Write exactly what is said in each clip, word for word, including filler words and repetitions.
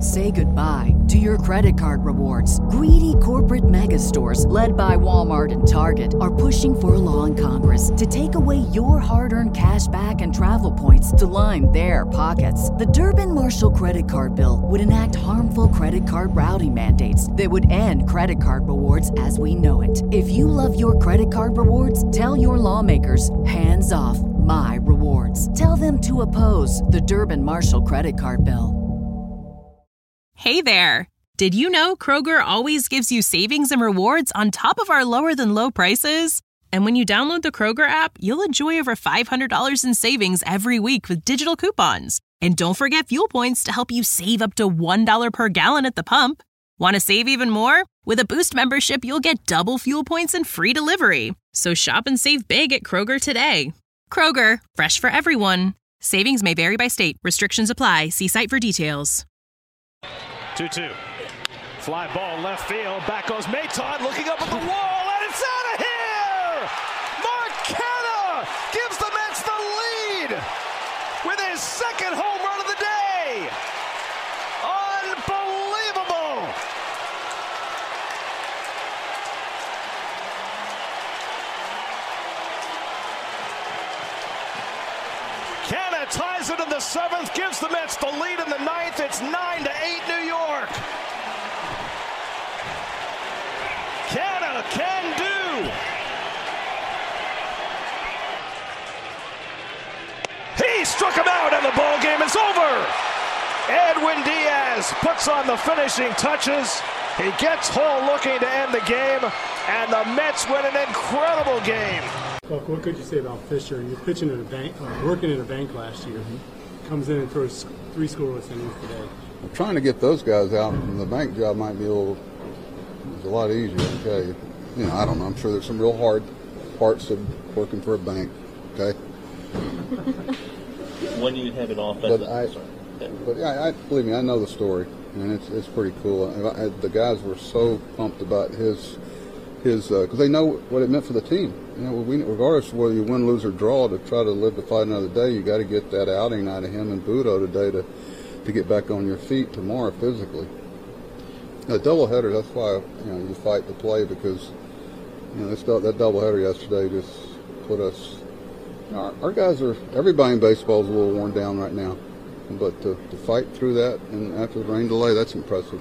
Say goodbye to your credit card rewards. Greedy corporate mega stores, led by Walmart and Target, are pushing for a law in Congress to take away your hard-earned cash back and travel points to line their pockets. The Durbin-Marshall credit card bill would enact harmful credit card routing mandates that would end credit card rewards as we know it. If you love your credit card rewards, tell your lawmakers, hands off my rewards. Tell them to oppose the Durbin-Marshall credit card bill. Hey there! Did you know Kroger always gives you savings and rewards on top of our lower-than-low prices? And when you download the Kroger app, you'll enjoy over five hundred dollars in savings every week with digital coupons. And don't forget fuel points to help you save up to one dollar per gallon at the pump. Want to save even more? With a Boost membership, you'll get double fuel points and free delivery. So shop and save big at Kroger today. Kroger, fresh for everyone. Savings may vary by state. Restrictions apply. See site for details. two two. Fly ball left field. Back goes Maton looking up at the wall, and it's out of here! Mark Canha gives the Mets the lead with his second home run of the day. Unbelievable! Canha ties it in the seventh, gives the Mets the lead in the ninth. It's nine to eight New York. Canha can do. He struck him out, and the ball game is over. Edwin Diaz puts on the finishing touches. He gets Hall looking to end the game, and the Mets win an incredible game. Buck, what could you say about Fisher? You're pitching in a bank, uh, working in a bank last year. He comes in and throws three scoreless innings today. I'm trying to get those guys out, and the bank job might be a little, it's a lot easier. Okay, you know, I don't know. I'm sure there's some real hard parts of working for a bank. Okay. When you have an offensive, but I, but yeah, I believe me, I know the story, and it's it's pretty cool. I, I, the guys were so pumped about his. His, because uh, they know what it meant for the team. You know, we, regardless of whether you win, lose, or draw, to try to live to fight another day, you got to get that outing out of him and Budo today to to get back on your feet tomorrow physically. A doubleheader, that's why you know you fight to play, because you know this, that doubleheader yesterday just put us. Our, our guys are everybody in baseball is a little worn down right now, but to, to fight through that and after the rain delay, that's impressive.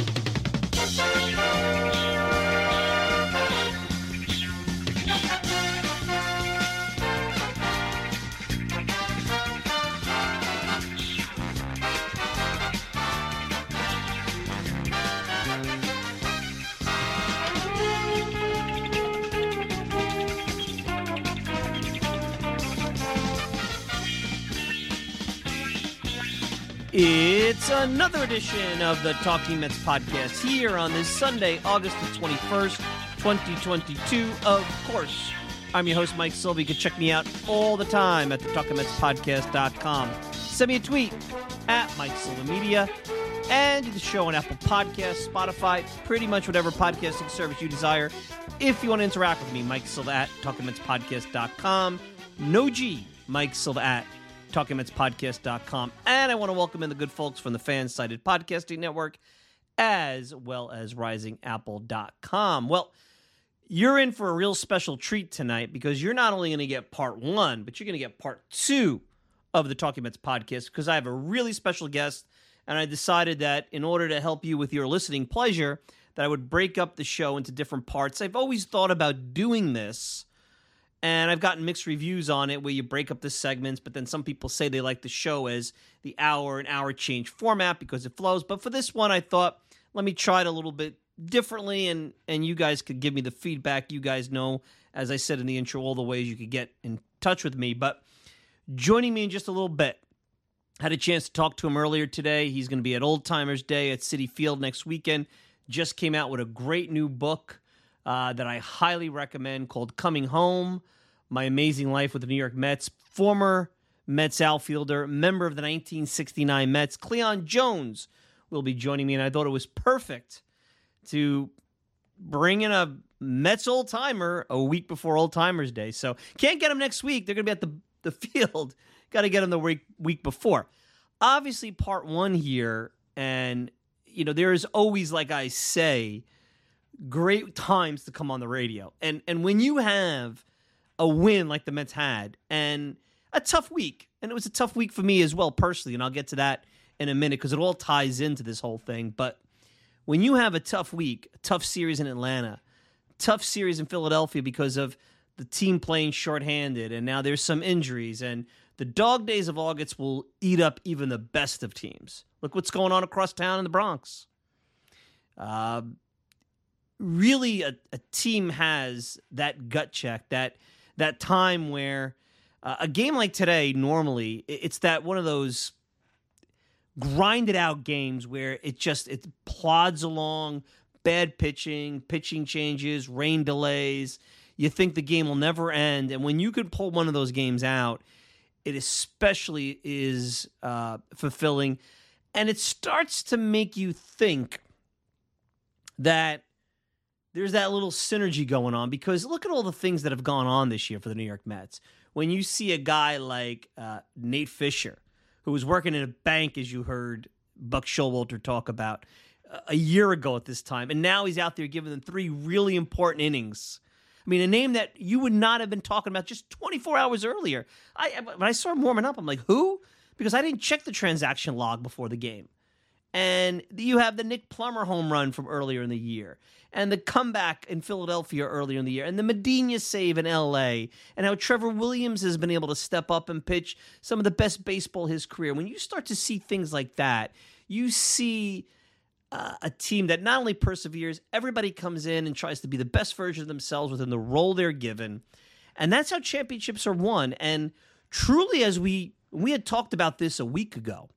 It's another edition of the Talking Mets podcast here on this Sunday, August the twenty-first, twenty twenty-two. Of course, I'm your host, Mike Silva. You can check me out all the time at the talking mets podcast dot com. Send me a tweet at Mike Silva Media, and do the show on Apple Podcasts, Spotify, pretty much whatever podcasting service you desire. If you want to interact with me, Mike Silva at talking mets podcast dot com. No G, Mike Silva at talking mets podcast dot com. And I want to welcome in the good folks from the Fan-Sided Podcasting Network, as well as rising apple dot com. Well, you're in for a real special treat tonight, because you're not only going to get part one, but you're going to get part two of the Talking Mets podcast, because I have a really special guest, and I decided that in order to help you with your listening pleasure, that I would break up the show into different parts. I've always thought about doing this, and I've gotten mixed reviews on it, where you break up the segments, but then some people say they like the show as the hour and hour change format because it flows. But for this one, I thought, let me try it a little bit differently, and, and you guys could give me the feedback. You guys know, as I said in the intro, all the ways you could get in touch with me. But joining me in just a little bit, had a chance to talk to him earlier today. He's going to be at Old Timers Day at Citi Field next weekend. Just came out with a great new book Uh, that I highly recommend, called Coming Home, My Amazing Life with the New York Mets. Former Mets outfielder, member of the nineteen sixty-nine Mets, Cleon Jones, will be joining me, and I thought it was perfect to bring in a Mets old-timer a week before Old Timers Day. So can't get them next week. They're going to be at the, the field. Got to get them the week, week before. Obviously, part one here, And, you know, there is always, like I say, great times to come on the radio. And and when you have a win like the Mets had and a tough week, and it was a tough week for me as well personally, and I'll get to that in a minute because it all ties into this whole thing. But when you have a tough week, a tough series in Atlanta, tough series in Philadelphia because of the team playing shorthanded, and now there's some injuries, and the dog days of August will eat up even the best of teams. Look what's going on across town in the Bronx. Uh, really, a, a team has that gut check, that that time where uh, a game like today, normally, it's that one of those grinded out games where it just it plods along, bad pitching, pitching changes, rain delays. You think the game will never end, and when you could pull one of those games out, it especially is uh, fulfilling, and it starts to make you think that there's that little synergy going on, because look at all the things that have gone on this year for the New York Mets. When you see a guy like uh, Nate Fisher, who was working in a bank, as you heard Buck Showalter talk about, uh, a year ago at this time, and now he's out there giving them three really important innings. I mean, a name that you would not have been talking about just twenty-four hours earlier. I When I saw him warming up, I'm like, who? Because I didn't check the transaction log before the game. And you have the Nick Plummer home run from earlier in the year, and the comeback in Philadelphia earlier in the year, and the Medina save in L A, and how Trevor Williams has been able to step up and pitch some of the best baseball of his career. When you start to see things like that, you see uh, a team that not only perseveres, everybody comes in and tries to be the best version of themselves within the role they're given. And that's how championships are won. And truly, as we we had talked about this a week ago,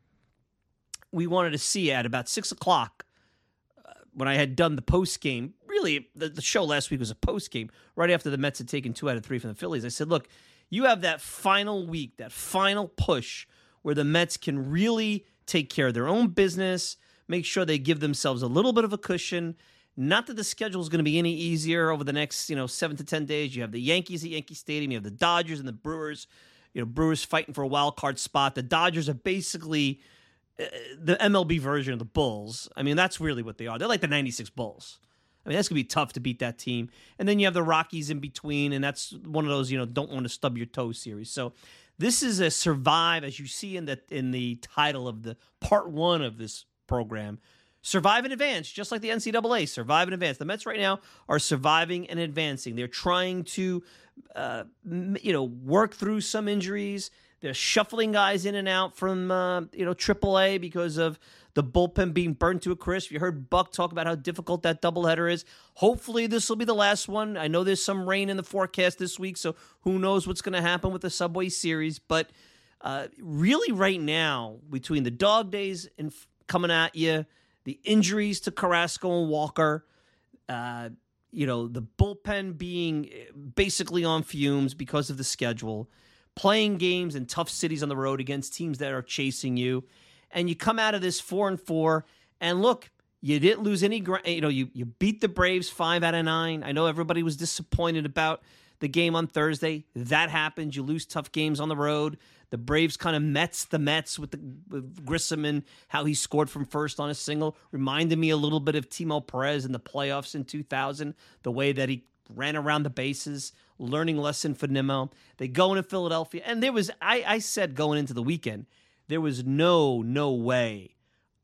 we wanted to see at about six o'clock uh, when I had done the post game. Really, the, the show last week was a post game right after the Mets had taken two out of three from the Phillies. I said, look, you have that final week, that final push where the Mets can really take care of their own business, make sure they give themselves a little bit of a cushion. Not that the schedule is going to be any easier over the next, you know, seven to ten days. You have the Yankees at Yankee Stadium. You have the Dodgers and the Brewers. You know, Brewers fighting for a wild card spot. The Dodgers are basically uh, the M L B version of the Bulls. I mean, that's really what they are. They're like the ninety-six Bulls. I mean, that's going to be tough to beat that team. And then you have the Rockies in between, and that's one of those, you know, don't want to stub your toe series. So this is a survive, as you see in the in the title of the part one of this program. Survive and advance, just like the N C double A. Survive and advance. The Mets right now are surviving and advancing. They're trying to, uh, you know, work through some injuries. They're shuffling guys in and out from, uh, you know, triple A because of the bullpen being burned to a crisp. You heard Buck talk about how difficult that doubleheader is. Hopefully this will be the last one. I know there's some rain in the forecast this week, so who knows what's going to happen with the Subway Series. But uh, really right now, between the dog days and f- coming at you, the injuries to Carrasco and Walker, uh, you know, the bullpen being basically on fumes because of the schedule, playing games in tough cities on the road against teams that are chasing you, and you come out of this four and four, and look, you didn't lose any. You know, you you beat the Braves five out of nine. I know everybody was disappointed about the game on Thursday. That happens. You lose tough games on the road. The Braves kind of Mets the Mets with the with Grissom and how he scored from first on a single. Reminded me a little bit of Timo Perez in the playoffs in two thousand, the way that he ran around the bases, learning lesson for Nimmo. They go into Philadelphia, and there was, I, I said going into the weekend, there was no, no way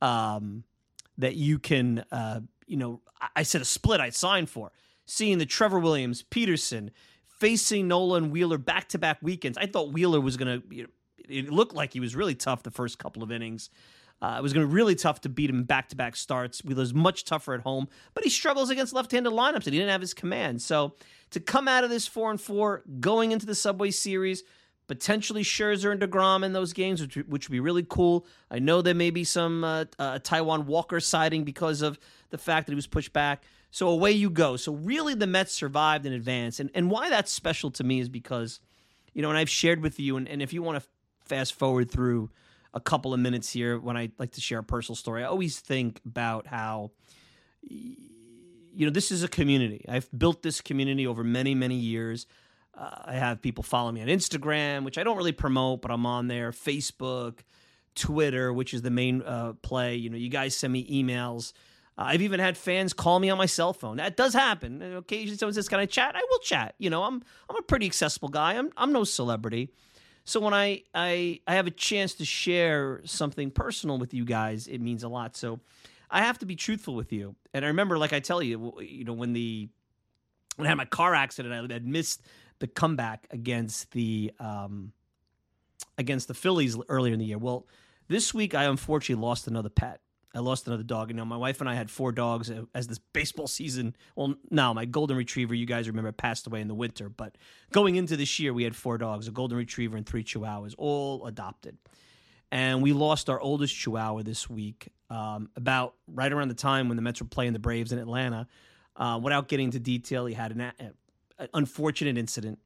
um, that you can, uh, you know, I said a split I'd sign for. Seeing the Trevor Williams, Peterson, facing Nola and Wheeler back-to-back weekends. I thought Wheeler was going to, you know, it looked like he was really tough the first couple of innings. Uh, it was going to be really tough to beat him in back-to-back starts. Wheeler's much tougher at home, but he struggles against left-handed lineups, and he didn't have his command. So to come out of this four and four, going into the Subway Series, potentially Scherzer and DeGrom in those games, which, which would be really cool. I know there may be some uh, uh, Taijuan Walker sighting because of the fact that he was pushed back. So away you go. So really the Mets survived in advance. And and why that's special to me is because, you know, and I've shared with you, and, and if you want to fast forward through a couple of minutes here when I like to share a personal story, I always think about how, you know, this is a community. I've built this community over many, many years. Uh, I have people follow me on Instagram, which I don't really promote, but I'm on there, Facebook, Twitter, which is the main uh, play. You know, you guys send me emails. Uh, I've even had fans call me on my cell phone. That does happen. And occasionally someone says, "Can I chat?" I will chat. You know, I'm I'm a pretty accessible guy. I'm I'm no celebrity. So when I, I I have a chance to share something personal with you guys, it means a lot. So I have to be truthful with you. And I remember, like I tell you, you know, when the when I had my car accident, I had missed the comeback against the um, against the Phillies earlier in the year. Well, this week I unfortunately lost another pet. I lost another dog. You know, my wife and I had four dogs as this baseball season. Well, now my golden retriever, you guys remember, passed away in the winter. But going into this year, we had four dogs, a golden retriever and three chihuahuas, all adopted. And we lost our oldest chihuahua this week, um, about right around the time when the Mets were playing the Braves in Atlanta. Uh, without getting into detail, he had an, a, an unfortunate incident,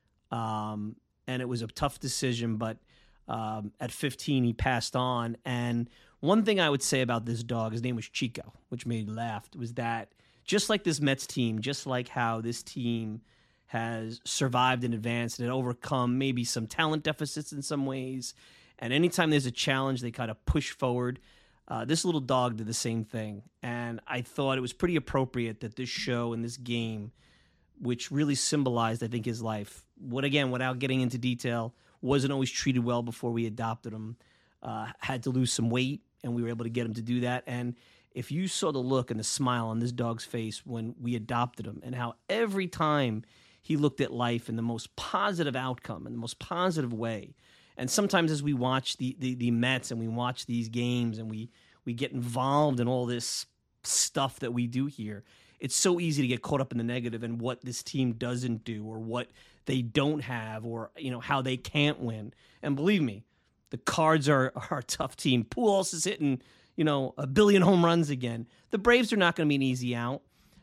um, and it was a tough decision. But um, at fifteen, he passed on. And one thing I would say about this dog, his name was Chico, which made me laugh, was that just like this Mets team, just like how this team has survived and advanced and overcome maybe some talent deficits in some ways, and anytime there's a challenge, they kind of push forward. Uh, this little dog did the same thing, and I thought it was pretty appropriate that this show and this game, which really symbolized, I think, his life, what again, without getting into detail, wasn't always treated well before we adopted him, uh, had to lose some weight, and we were able to get him to do that. And if you saw the look and the smile on this dog's face when we adopted him, and how every time he looked at life in the most positive outcome, in the most positive way. And sometimes as we watch the, the, the Mets and we watch these games and we, we get involved in all this stuff that we do here, it's so easy to get caught up in the negative and what this team doesn't do or what they don't have or, you know, how they can't win. And believe me, the Cards are, are a tough team. Pujols is hitting, you know, a billion home runs again. The Braves are not going to be an easy out.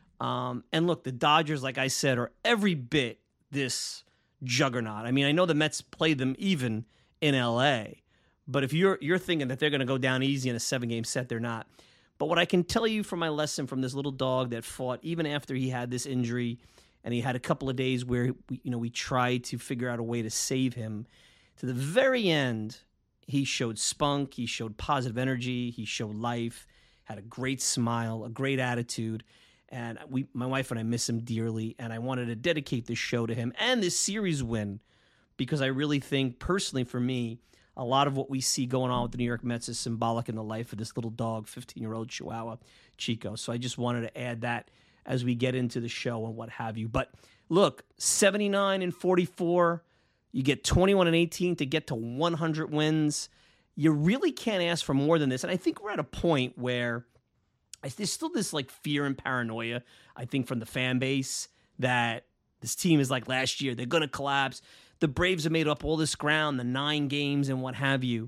Um, and look, the Dodgers, like I said, are every bit this juggernaut. I mean, I know the Mets played them even in L A, but if you're you're thinking that they're going to go down easy in a seven-game set, they're not. But what I can tell you from my lesson from this little dog that fought even after he had this injury, and he had a couple of days where we, you know, we tried to figure out a way to save him, to the very end, he showed spunk, he showed positive energy, he showed life, had a great smile, a great attitude. And we, my wife and I miss him dearly, and I wanted to dedicate this show to him and this series win because I really think, personally for me, a lot of what we see going on with the New York Mets is symbolic in the life of this little dog, fifteen-year-old Chihuahua, Chico. So I just wanted to add that as we get into the show and what have you. But look, seventy-nine and forty-four, you get twenty-one and eighteen to get to one hundred wins. You really can't ask for more than this. And I think we're at a point where there's still this like fear and paranoia, I think, from the fan base that this team is like last year. They're going to collapse. The Braves have made up all this ground, the nine games and what have you.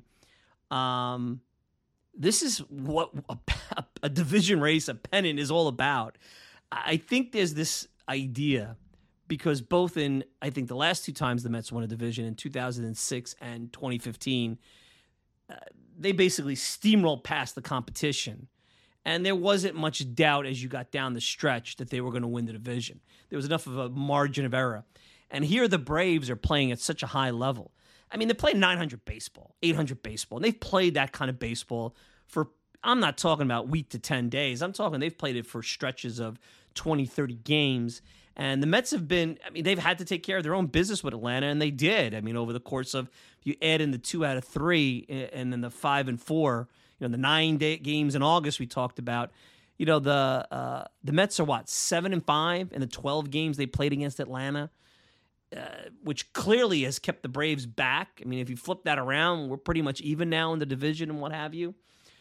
Um, this is what a, a division race, a pennant is all about. I think there's this idea because both in, I think the last two times the Mets won a division in two thousand six and twenty fifteen, uh, they basically steamrolled past the competition. And there wasn't much doubt as you got down the stretch that they were going to win the division. There was enough of a margin of error. And here the Braves are playing at such a high level. I mean, they're playing nine hundred baseball, eight hundred baseball. And they've played that kind of baseball for, I'm not talking about week to ten days. I'm talking they've played it for stretches of twenty, thirty games. And the Mets have been, I mean, they've had to take care of their own business with Atlanta, and they did. I mean, over the course of, if you add in the two out of three and then the five and four, you know, the nine day games in August we talked about, you know, the uh, the Mets are what, seven and five in the twelve games they played against Atlanta, uh, which clearly has kept the Braves back. I mean, if you flip that around, we're pretty much even now in the division and what have you.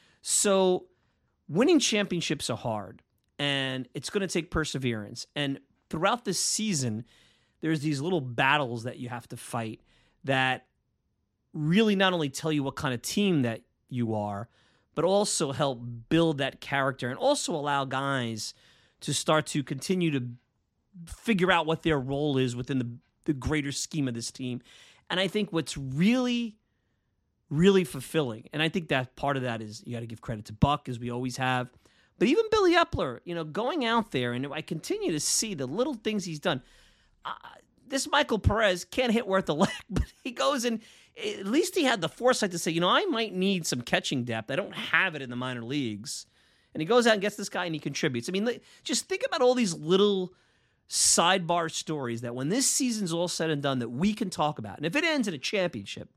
So winning championships are hard, and it's going to take perseverance. And throughout this season, there's these little battles that you have to fight that really not only tell you what kind of team that you are, but also help build that character and also allow guys to start to continue to figure out what their role is within the, the greater scheme of this team. And I think what's really, really fulfilling, and I think that part of that is you got to give credit to Buck, as we always have, but even Billy Epler, you know, going out there, and I continue to see the little things he's done. Uh, this Michael Perez can't hit worth a lick, but he goes and at least he had the foresight to say, you know, I might need some catching depth. I don't have it in the minor leagues. And he goes out and gets this guy and he contributes. I mean, just think about all these little sidebar stories that when this season's all said and done that we can talk about. And if it ends in a championship,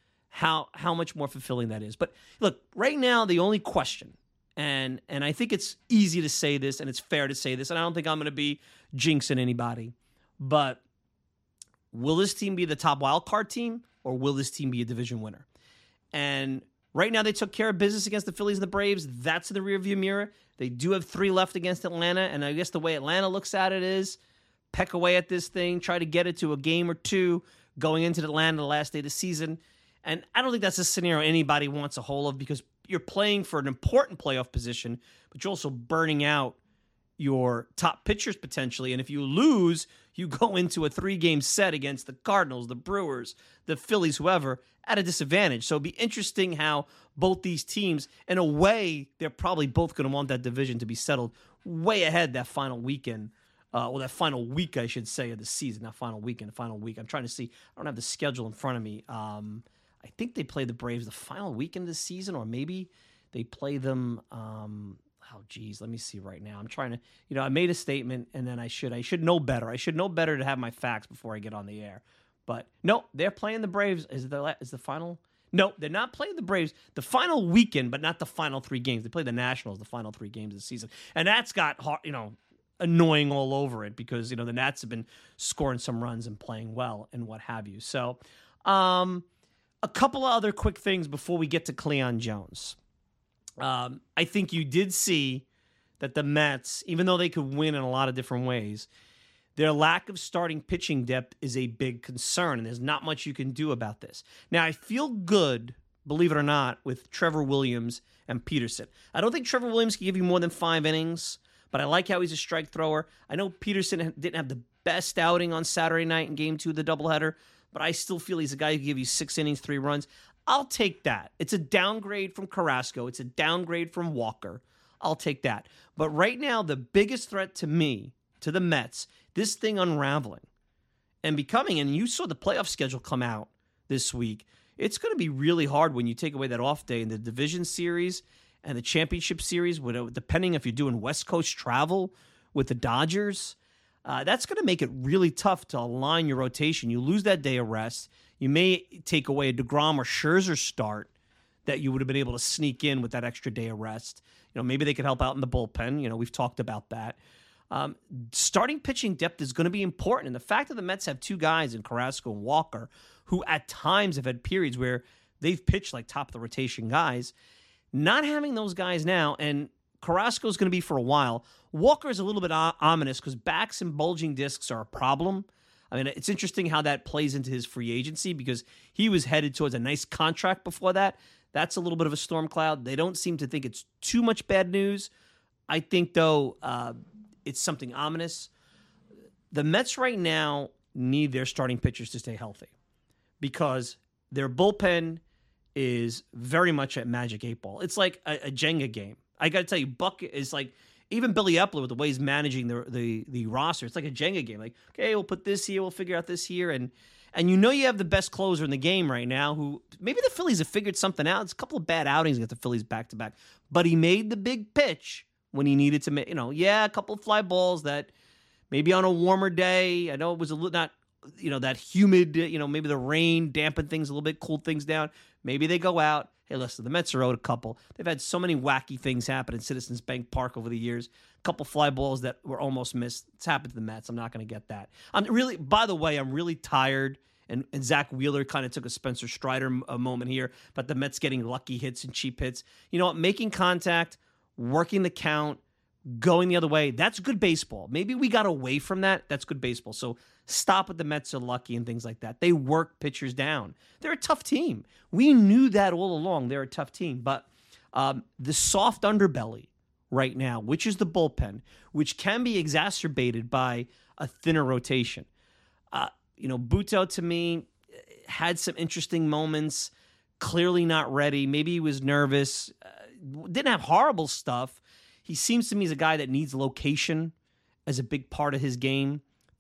how how much more fulfilling that is. But look, right now, the only question, and and I think it's easy to say this and it's fair to say this, and I don't think I'm going to be jinxing anybody, but will this team be the top wild card team or will this team be a division winner? And right now, they took care of business against the Phillies and the Braves. That's in the rearview mirror. They do have three left against Atlanta, and I guess the way Atlanta looks at it is peck away at this thing, try to get it to a game or two going into Atlanta the last day of the season. And I don't think that's a scenario anybody wants a hold of because you're playing for an important playoff position, but you're also burning out your top pitchers potentially. And if you lose, you go into a three-game set against the Cardinals, the Brewers, the Phillies, whoever, at a disadvantage. So it'd be interesting how both these teams, in a way, they're probably both going to want that division to be settled way ahead that final weekend, uh, or that final week, I should say, of the season. Not final weekend, the final week. I'm trying to see. I don't have the schedule in front of me. Um, I think they play the Braves the final weekend of the season, or maybe they play them. Um, oh, geez, let me see right now. I'm trying to, you know, I made a statement, and then I should, I should know better. I should know better to have my facts before I get on the air. But no, they're playing the Braves. Is the is the final? No, they're not playing the Braves. The final weekend, but not the final three games. They play the Nationals the final three games of the season, and that's got hard, you know, annoying all over it because you know the Nats have been scoring some runs and playing well and what have you. So, um. A couple of other quick things before we get to Cleon Jones. Um, I think you did see that the Mets, even though they could win in a lot of different ways, their lack of starting pitching depth is a big concern, and there's not much you can do about this. Now, I feel good, believe it or not, with Trevor Williams and Peterson. I don't think Trevor Williams can give you more than five innings, but I like how he's a strike thrower. I know Peterson didn't have the best outing on Saturday night in game two of the doubleheader, but I still feel he's a guy who can give you six innings, three runs. I'll take that. It's a downgrade from Carrasco. It's a downgrade from Walker. I'll take that. But right now, the biggest threat to me, to the Mets, this thing unraveling and becoming, and you saw the playoff schedule come out this week, it's going to be really hard when you take away that off day in the division series and the championship series, depending if you're doing West Coast travel with the Dodgers. Uh, that's going to make it really tough to align your rotation. You lose that day of rest. You may take away a DeGrom or Scherzer start that you would have been able to sneak in with that extra day of rest. You know, maybe they could help out in the bullpen. You know, we've talked about that. Um, starting pitching depth is going to be important. And the fact that the Mets have two guys in Carrasco and Walker who at times have had periods where they've pitched like top of the rotation guys, not having those guys now, and Carrasco is going to be for a while. Walker is a little bit o- ominous because backs and bulging discs are a problem. I mean, it's interesting how that plays into his free agency because he was headed towards a nice contract before that. That's a little bit of a storm cloud. They don't seem to think it's too much bad news. I think, though, uh, it's something ominous. The Mets right now need their starting pitchers to stay healthy because their bullpen is very much at magic eight ball. It's like a, a Jenga game. I got to tell you, Buck is like, even Billy Epler with the way he's managing the, the the roster, it's like a Jenga game. Like, okay, we'll put this here, we'll figure out this here. And and you know you have the best closer in the game right now who, maybe the Phillies have figured something out. It's a couple of bad outings against the Phillies back-to-back. But he made the big pitch when he needed to make, you know, yeah, a couple of fly balls that maybe on a warmer day, I know it was a little not, you know, that humid, you know, maybe the rain dampened things a little bit, cooled things down. Maybe they go out. Hey, listen, the Mets are owed a couple. They've had so many wacky things happen in Citizens Bank Park over the years. A couple fly balls that were almost missed. It's happened to the Mets. I'm not going to get that. I'm really, by the way, I'm really tired. And, and Zach Wheeler kind of took a Spencer Strider a moment here, but the Mets getting lucky hits and cheap hits. You know what? Making contact, working the count, going the other way, that's good baseball. Maybe we got away from that. That's good baseball. So stop with the Mets are lucky and things like that. They work pitchers down. They're a tough team. We knew that all along. They're a tough team. But um, the soft underbelly right now, which is the bullpen, which can be exacerbated by a thinner rotation. Uh, you know, Buto, to me, had some interesting moments, clearly not ready. Maybe he was nervous. Uh, didn't have horrible stuff. He seems to me as a guy that needs location as a big part of his game.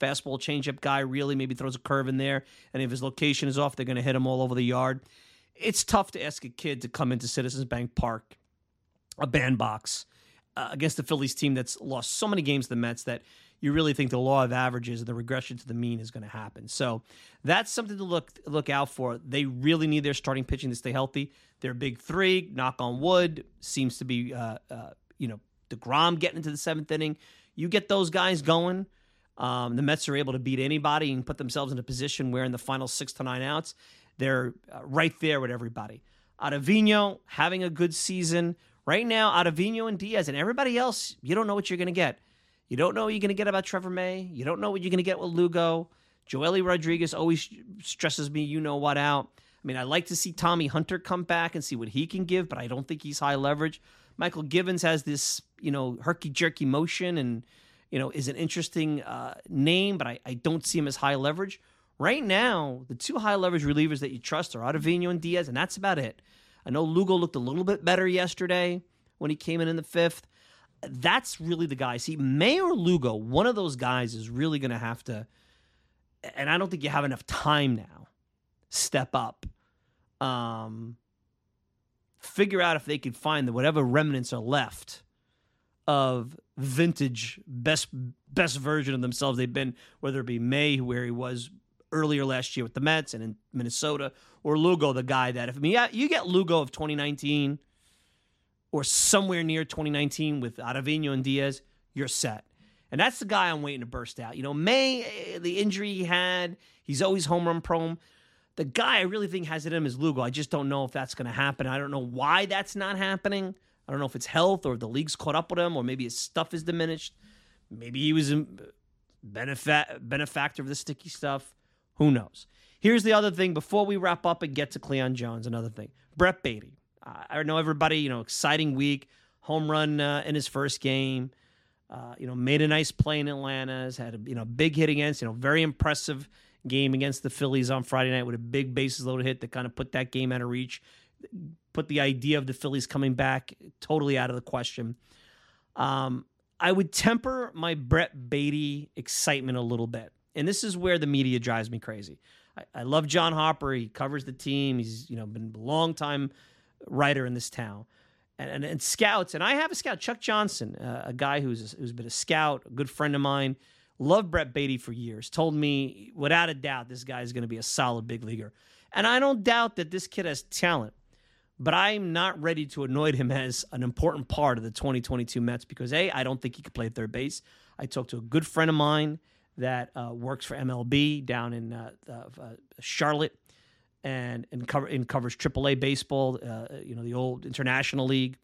fastball changeup guy, really maybe throws a curve in there, and if his location is off, they're going to hit him all over the yard. It's tough to ask a kid to come into Citizens Bank Park, a bandbox, uh, against the Phillies team that's lost so many games to the Mets that you really think the law of averages and the regression to the mean is going to happen. So that's something to look look out for. They really need their starting pitching to stay healthy. Their big three, knock on wood, seems to be, uh, uh, you know, DeGrom getting into the seventh inning. You get those guys going, um, the Mets are able to beat anybody and put themselves in a position where in the final six to nine outs, they're uh, right there with everybody. Ottavino having a good season. Right now, Ottavino and Diaz and everybody else, you don't know what you're going to get. You don't know what you're going to get about Trevor May. You don't know what you're going to get with Lugo. Joely Rodriguez always stresses me, you know what, out. I mean, I'd like to see Tommy Hunter come back and see what he can give, but I don't think he's high leverage. Michael Givens has this, you know, herky-jerky motion and, you know, is an interesting uh, name, but I, I don't see him as high leverage. Right now, the two high leverage relievers that you trust are Ottavino and Diaz, and that's about it. I know Lugo looked a little bit better yesterday when he came in in the fifth. That's really the guy. See, May or Lugo, one of those guys is really going to have to, and I don't think you have enough time now, step up. Um, figure out if they could find the whatever remnants are left of vintage best best version of themselves they've been, whether it be May, where he was earlier last year with the Mets and in Minnesota, or Lugo, the guy that, if I mean, yeah, you get Lugo of twenty nineteen or somewhere near twenty nineteen with Ottavino and Diaz, you're set. And that's the guy I'm waiting to burst out. You know, May, the injury he had, he's always home run prone. The guy I really think has it in him is Lugo. I just don't know if that's going to happen. I don't know why that's not happening. I don't know if it's health or if the league's caught up with him or maybe his stuff is diminished. Maybe he was a benefa- benefactor of the sticky stuff. Who knows? Here's the other thing before we wrap up and get to Cleon Jones, another thing. Brett Baty. Uh, I know everybody, you know, exciting week. Home run uh, in his first game. Uh, you know, made a nice play in Atlanta. Has had a, you know, big hit against, you know, very impressive game against the Phillies on Friday night with a big bases loaded hit that kind of put that game out of reach. Put the idea of the Phillies coming back totally out of the question. Um, I would temper my Brett Baty excitement a little bit. And this is where the media drives me crazy. I, I love John Harper. He covers the team. He's, you know, been a long time writer in this town. And, and, and scouts, and I have a scout, Chuck Johnson, uh, a guy who's who's been a scout, a good friend of mine. Loved Brett Baty for years. Told me, without a doubt, this guy is going to be a solid big leaguer. And I don't doubt that this kid has talent. But I'm not ready to anoint him as an important part of the twenty twenty-two Mets because, A, I don't think he could play third base. I talked to a good friend of mine that uh, works for M L B down in uh, uh, Charlotte and, and, cover, and covers triple A baseball, uh, you know, the old International League,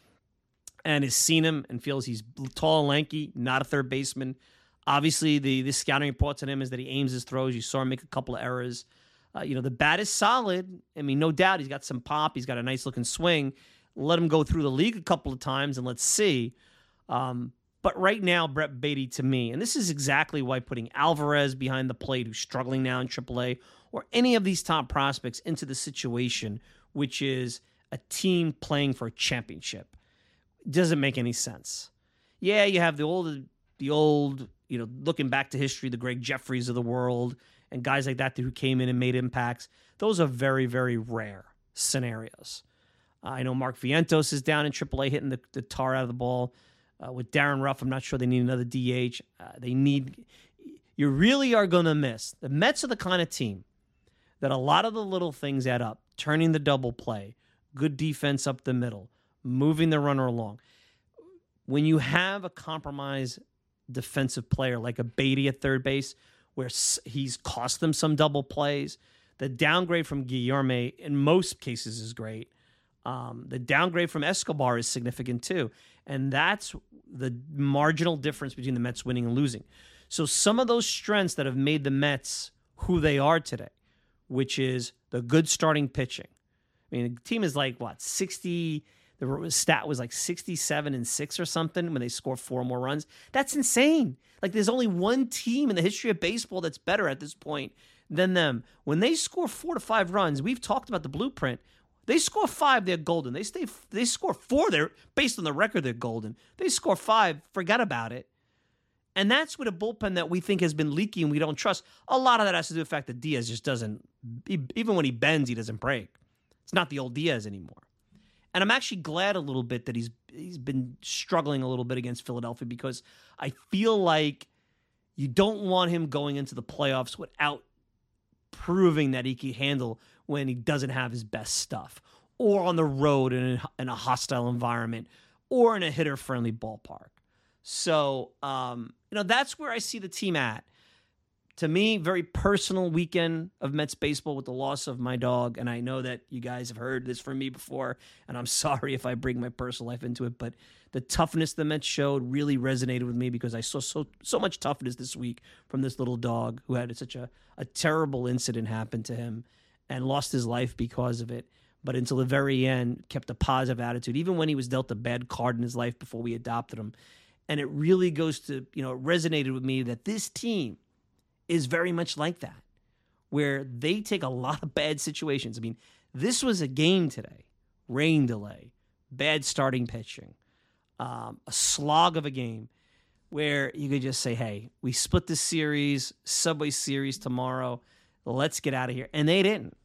and has seen him and feels he's tall and lanky, not a third baseman. Obviously, the, the scouting reports on him is that he aims his throws. You saw him make a couple of errors. Uh, you know, the bat is solid. I mean, no doubt he's got some pop. He's got a nice-looking swing. Let him go through the league a couple of times, and let's see. Um, but right now, Brett Baty, to me, and this is exactly why putting Alvarez behind the plate, who's struggling now in triple A, or any of these top prospects into the situation, which is a team playing for a championship, doesn't make any sense. Yeah, you have the old, the old, you know, looking back to history, the Greg Jeffries of the world, and guys like that who came in and made impacts. Those are very, very rare scenarios. Uh, I know Mark Vientos is down in triple A hitting the, the tar out of the ball. Uh, with Darren Ruff, I'm not sure they need another D H. Uh, they need... You really are going to miss. The Mets are the kind of team that a lot of the little things add up. Turning the double play, good defense up the middle, moving the runner along. When you have a compromised defensive player like a Baty at third base, where he's cost them some double plays. The downgrade from Guillorme in most cases is great. Um, the downgrade from Escobar is significant too. And that's the marginal difference between the Mets winning and losing. So some of those strengths that have made the Mets who they are today, which is the good starting pitching. I mean, the team is like, what, sixty... The stat was like sixty-seven and six or something when they score four more runs. That's insane. Like, there's only one team in the history of baseball that's better at this point than them. When they score four to five runs, we've talked about the blueprint. They score five, they're golden. They stay. They score four, they're based on the record, they're golden. They score five, forget about it. And that's with a bullpen that we think has been leaky and we don't trust. A lot of that has to do with the fact that Diaz just doesn't, even when he bends, he doesn't break. It's not the old Diaz anymore. And I'm actually glad a little bit that he's he's been struggling a little bit against Philadelphia, because I feel like you don't want him going into the playoffs without proving that he can handle when he doesn't have his best stuff, or on the road in a, in a hostile environment, or in a hitter-friendly ballpark. So, um, you know, that's where I see the team at. To me, very personal weekend of Mets baseball with the loss of my dog. And I know that you guys have heard this from me before, and I'm sorry if I bring my personal life into it, but the toughness the Mets showed really resonated with me, because I saw so so much toughness this week from this little dog who had such a, a terrible incident happen to him and lost his life because of it. But until the very end, kept a positive attitude, even when he was dealt a bad card in his life before we adopted him. And it really goes to, you know, it resonated with me that this team is very much like that, where they take a lot of bad situations. I mean, this was a game today, rain delay, bad starting pitching, um, a slog of a game, where you could just say, hey, we split this series, Subway Series tomorrow, let's get out of here. And they didn't.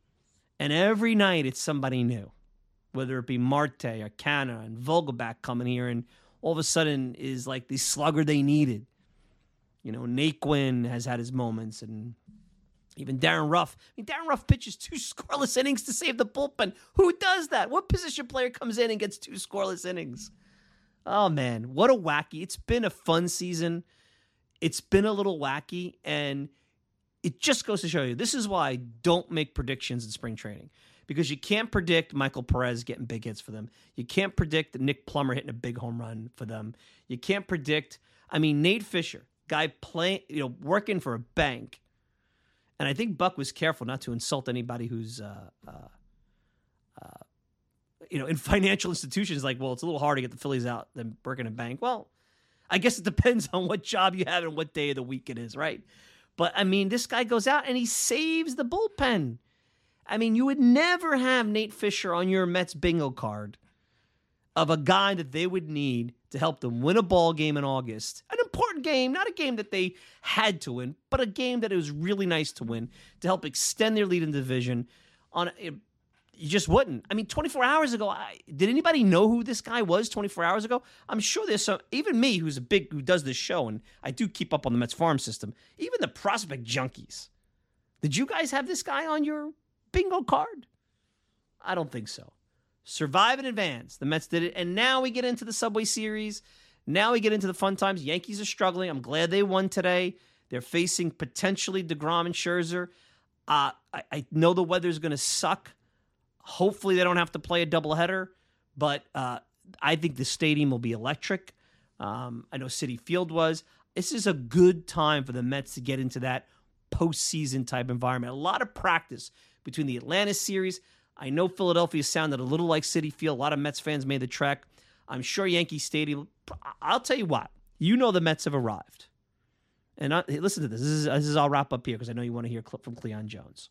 And every night it's somebody new, whether it be Marte or Canna and Vogelback coming here and all of a sudden is like the slugger they needed. You know, Naquin has had his moments, and even Darren Ruff. I mean, Darren Ruff pitches two scoreless innings to save the bullpen. Who does that? What position player comes in and gets two scoreless innings? Oh, man, what a wacky. It's been a fun season. It's been a little wacky, and it just goes to show you, this is why I don't make predictions in spring training, because you can't predict Michael Perez getting big hits for them. You can't predict Nick Plummer hitting a big home run for them. You can't predict, I mean, Nate Fisher, guy playing, you know, working for a bank. And I think Buck was careful not to insult anybody who's, uh, uh, uh, you know, in financial institutions. Like, well, it's a little hard to get the Phillies out than working in a bank. Well, I guess it depends on what job you have and what day of the week it is, right? But, I mean, this guy goes out and he saves the bullpen. I mean, you would never have Nate Fisher on your Mets bingo card of a guy that they would need to help them win a ball game in August. An important game, not a game that they had to win, but a game that it was really nice to win to help extend their lead in the division. On it, you just wouldn't. I mean, twenty-four hours ago, I, did anybody know who this guy was twenty-four hours ago? I'm sure there's some, even me, who's a big, who does this show, and I do keep up on the Mets farm system, even the prospect junkies. Did you guys have this guy on your bingo card? I don't think so. Survive in advance. The Mets did it. And now we get into the Subway Series. Now we get into the fun times. Yankees are struggling. I'm glad they won today. They're facing potentially DeGrom and Scherzer. Uh, I, I know the weather's going to suck. Hopefully they don't have to play a doubleheader. But uh, I think the stadium will be electric. Um, I know Citi Field was. This is a good time for the Mets to get into that postseason type environment. A lot of practice between the Atlanta series. I know Philadelphia sounded a little like Citi Field. A lot of Mets fans made the trek. I'm sure Yankee Stadium. I'll tell you what. You know the Mets have arrived. And I, hey, listen to this. This is, this is I'll wrap up here because I know you want to hear a clip from Cleon Jones.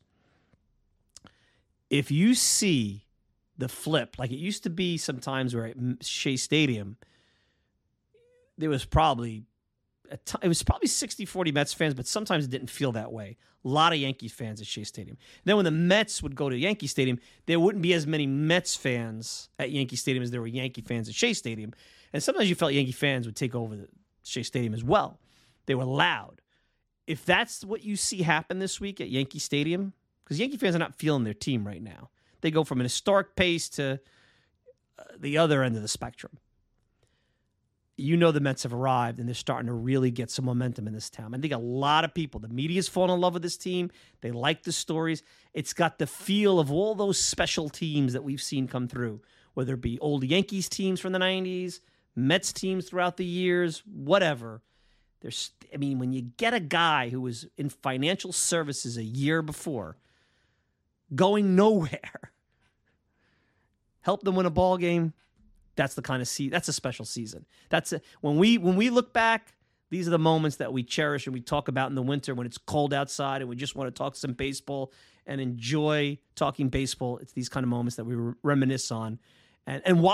If you see the flip, like it used to be sometimes where at Shea Stadium, there was probably a t- it was probably sixty forty Mets fans, but sometimes it didn't feel that way. A lot of Yankees fans at Shea Stadium. Then when the Mets would go to Yankee Stadium, there wouldn't be as many Mets fans at Yankee Stadium as there were Yankee fans at Shea Stadium. And sometimes you felt Yankee fans would take over the Shea Stadium as well. They were loud. If that's what you see happen this week at Yankee Stadium, because Yankee fans are not feeling their team right now. They go from an historic pace to uh, the other end of the spectrum. You know the Mets have arrived, and they're starting to really get some momentum in this town. I think a lot of people, the media's fallen in love with this team. They like the stories. It's got the feel of all those special teams that we've seen come through, whether it be old Yankees teams from the nineties, Mets teams throughout the years, whatever. There's, I mean, when you get a guy who was in financial services a year before, going nowhere, help them win a ball game. That's the kind of season. That's a special season. That's a, when we when we look back. These are the moments that we cherish and we talk about in the winter when it's cold outside and we just want to talk some baseball and enjoy talking baseball. It's these kind of moments that we re- reminisce on, and and why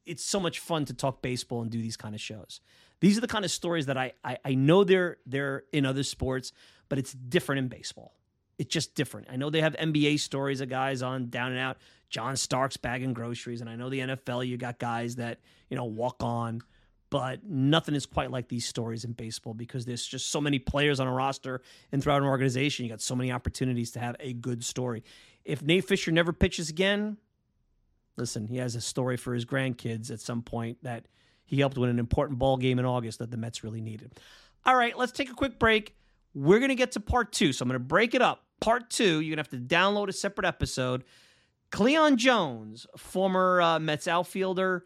it's so much fun to talk baseball and do these kind of shows. These are the kind of stories that I, I, I know they're they're in other sports, but it's different in baseball. It's just different. I know they have N B A stories of guys on down and out. John Starks bagging groceries, and I know the N F L, you got guys that, you know, walk on, but nothing is quite like these stories in baseball because there's just so many players on a roster and throughout an organization. You got so many opportunities to have a good story. If Nate Fisher never pitches again, listen, he has a story for his grandkids at some point that he helped win an important ball game in August that the Mets really needed. All right, let's take a quick break. We're going to get to part two, so I'm going to break it up. Part two, you're going to have to download a separate episode. Cleon Jones, former uh, Mets outfielder,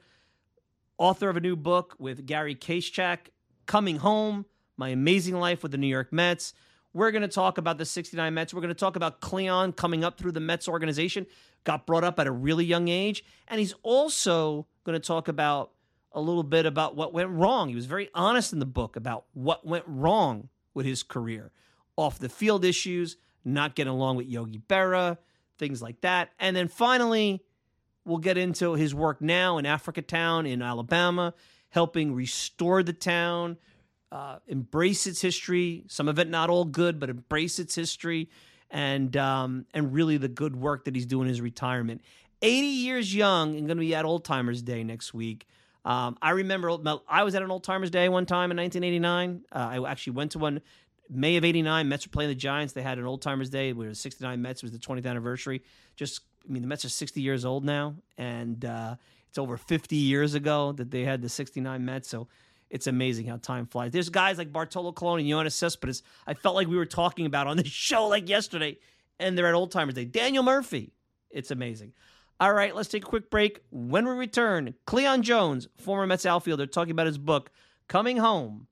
author of a new book with Gary Kayschak, Coming Home, My Amazing Life with the New York Mets. We're going to talk about the sixty-nine Mets. We're going to talk about Cleon coming up through the Mets organization, got brought up at a really young age, and he's also going to talk about a little bit about what went wrong. He was very honest in the book about what went wrong with his career. Off the field issues, not getting along with Yogi Berra, things like that. And then finally, we'll get into his work now in Africa Town in Alabama, helping restore the town, uh, embrace its history, some of it not all good, but embrace its history, and um, and really the good work that he's doing in his retirement. eighty years young and going to be at Old Timers Day next week. Um, I remember I was at an Old Timers Day one time in nineteen eighty-nine. Uh, I actually went to one May of eighty-nine. Mets were playing the Giants. They had an Old Timers Day where the sixty-nine Mets was the twentieth anniversary. Just, I mean, the Mets are sixty years old now, and uh, it's over fifty years ago that they had the sixty-nine Mets. So it's amazing how time flies. There's guys like Bartolo Colon and Yoenis Cespedes I felt like we were talking about on the show like yesterday, and they're at Old Timers Day. Daniel Murphy. It's amazing. All right, let's take a quick break. When we return, Cleon Jones, former Mets outfielder, talking about his book, Coming Home,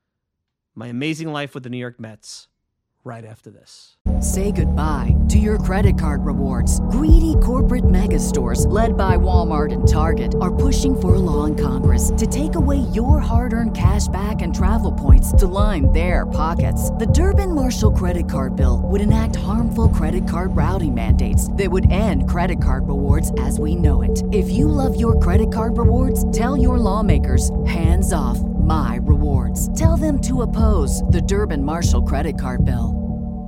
My Amazing Life with the New York Mets, right after this. Say goodbye to your credit card rewards. Greedy corporate mega stores, led by Walmart and Target, are pushing for a law in Congress to take away your hard-earned cash back and travel points to line their pockets. The Durbin-Marshall credit card bill would enact harmful credit card routing mandates that would end credit card rewards as we know it. If you love your credit card rewards, tell your lawmakers, hands off my rewards. Tell them to oppose the Durbin-Marshall credit card bill.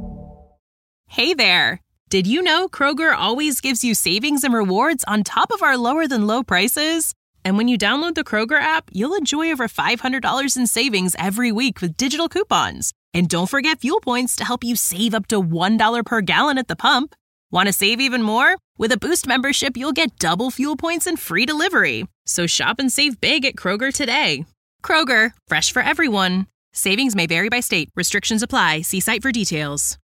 Hey there! Did you know Kroger always gives you savings and rewards on top of our lower-than-low prices? And when you download the Kroger app, you'll enjoy over five hundred dollars in savings every week with digital coupons. And don't forget fuel points to help you save up to one dollar per gallon at the pump. Want to save even more? With a Boost membership, you'll get double fuel points and free delivery. So shop and save big at Kroger today. Kroger, fresh for everyone. Savings may vary by state. Restrictions apply. See site for details.